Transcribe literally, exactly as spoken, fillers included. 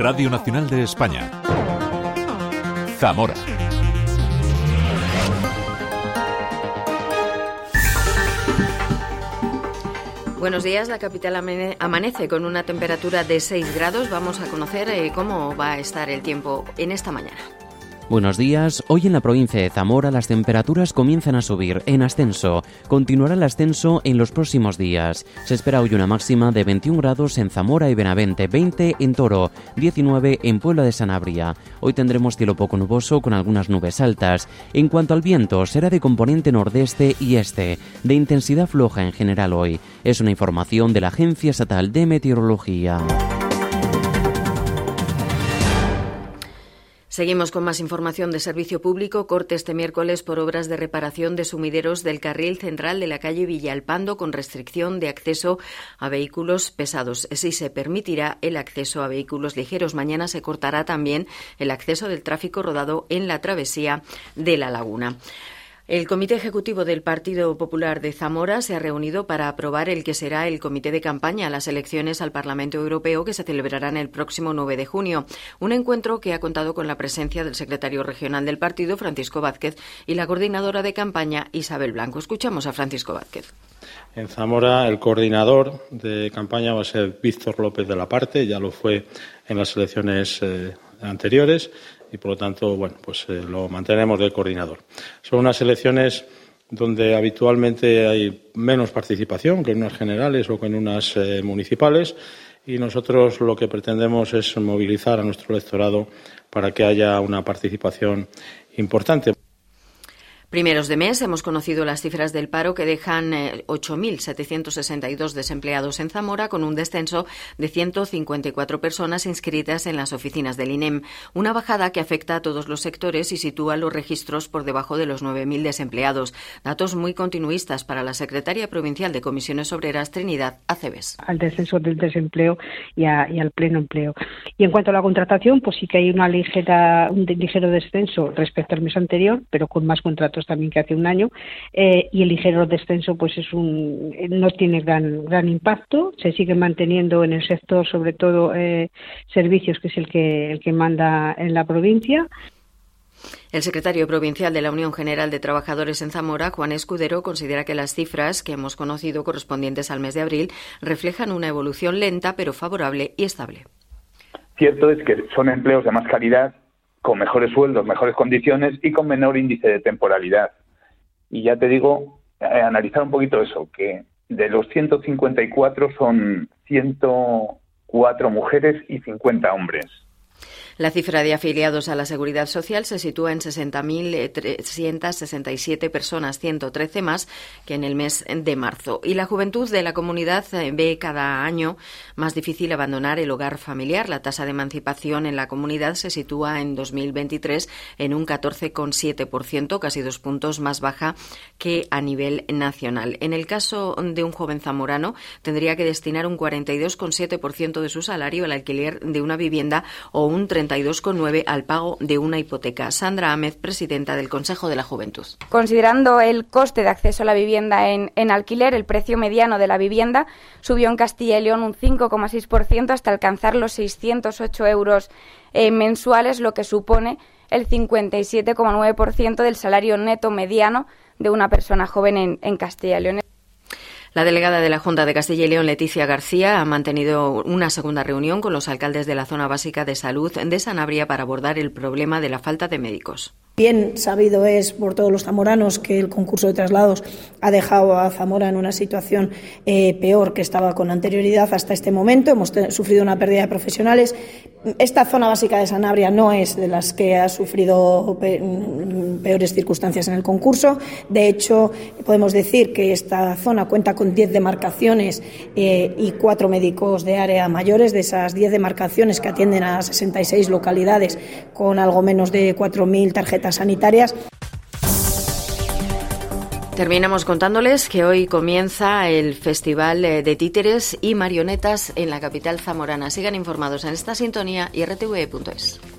Radio Nacional de España. Zamora. Buenos días, la capital amanece con una temperatura de seis grados. Vamos a conocer eh, cómo va a estar el tiempo en esta mañana. Buenos días. Hoy en la provincia de Zamora las temperaturas comienzan a subir en ascenso. Continuará el ascenso en los próximos días. Se espera hoy una máxima de veintiún grados en Zamora y Benavente, veinte en Toro, diecinueve en Puebla de Sanabria. Hoy tendremos cielo poco nuboso con algunas nubes altas. En cuanto al viento, será de componente nordeste y este, de intensidad floja en general hoy. Es una información de la Agencia Estatal de Meteorología. Seguimos con más información de servicio público. Corte este miércoles por obras de reparación de sumideros del carril central de la calle Villalpando con restricción de acceso a vehículos pesados. Sí se permitirá el acceso a vehículos ligeros. Mañana se cortará también el acceso del tráfico rodado en la travesía de la Laguna. El Comité Ejecutivo del Partido Popular de Zamora se ha reunido para aprobar el que será el comité de campaña a las elecciones al Parlamento Europeo que se celebrarán el próximo nueve de junio. Un encuentro que ha contado con la presencia del secretario regional del partido, Francisco Vázquez, y la coordinadora de campaña, Isabel Blanco. Escuchamos a Francisco Vázquez. En Zamora el coordinador de campaña va a ser Víctor López de la Parte, ya lo fue en las elecciones eh, anteriores. Y, por lo tanto, bueno, pues eh, lo mantenemos de coordinador. Son unas elecciones donde habitualmente hay menos participación que en unas generales o que en unas eh, municipales y nosotros lo que pretendemos es movilizar a nuestro electorado para que haya una participación importante. Primeros de mes hemos conocido las cifras del paro que dejan eh, ocho mil setecientos sesenta y dos desempleados en Zamora con un descenso de ciento cincuenta y cuatro personas inscritas en las oficinas del I N E M. Una bajada que afecta a todos los sectores y sitúa los registros por debajo de los nueve mil desempleados. Datos muy continuistas para la secretaria provincial de Comisiones Obreras, Trinidad Aceves. Al descenso del desempleo y, a, y al pleno empleo. Y en cuanto a la contratación, pues sí que hay una ligera, un ligero descenso respecto al mes anterior, pero con más contratos también que hace un año, eh, y el ligero descenso pues es un no tiene gran gran impacto, se sigue manteniendo en el sector, sobre todo eh, servicios, que es el que el que manda en la provincia. El secretario provincial de la Unión General de Trabajadores en Zamora, Juan Escudero, considera que las cifras que hemos conocido correspondientes al mes de abril reflejan una evolución lenta pero favorable y estable. Cierto es que son empleos de más calidad, con mejores sueldos, mejores condiciones y con menor índice de temporalidad. Y ya te digo, eh, analizar un poquito eso, que de los ciento cincuenta y cuatro son ciento cuatro mujeres y cincuenta hombres. La cifra de afiliados a la Seguridad Social se sitúa en sesenta mil trescientas sesenta y siete personas, ciento trece más que en el mes de marzo. Y la juventud de la comunidad ve cada año más difícil abandonar el hogar familiar. La tasa de emancipación en la comunidad se sitúa en dos mil veintitrés en un catorce coma siete por ciento, casi dos puntos más baja que a nivel nacional. En el caso de un joven zamorano, tendría que destinar un cuarenta y dos coma siete por ciento de su salario al alquiler de una vivienda o un treinta y dos coma nueve por ciento al pago de una hipoteca. Sandra Ámez, presidenta del Consejo de la Juventud. Considerando el coste de acceso a la vivienda en, en alquiler, el precio mediano de la vivienda subió en Castilla y León un cinco coma seis por ciento hasta alcanzar los seiscientos ocho euros eh, mensuales, lo que supone el cincuenta y siete coma nueve por ciento del salario neto mediano de una persona joven en, en Castilla y León. La delegada de la Junta de Castilla y León, Leticia García, ha mantenido una segunda reunión con los alcaldes de la Zona Básica de Salud de Sanabria para abordar el problema de la falta de médicos. Bien sabido es por todos los zamoranos que el concurso de traslados ha dejado a Zamora en una situación eh, peor que estaba con anterioridad hasta este momento. Hemos te- sufrido una pérdida de profesionales. Esta zona básica de Sanabria no es de las que ha sufrido pe- peores circunstancias en el concurso. De hecho, podemos decir que esta zona cuenta con diez demarcaciones eh, y cuatro médicos de área mayores. De esas diez demarcaciones que atienden a sesenta y seis localidades con algo menos de cuatro mil tarjetas sanitarias. Terminamos contándoles que hoy comienza el Festival de Títeres y Marionetas en la capital zamorana. Sigan informados en esta sintonía y r t v punto es.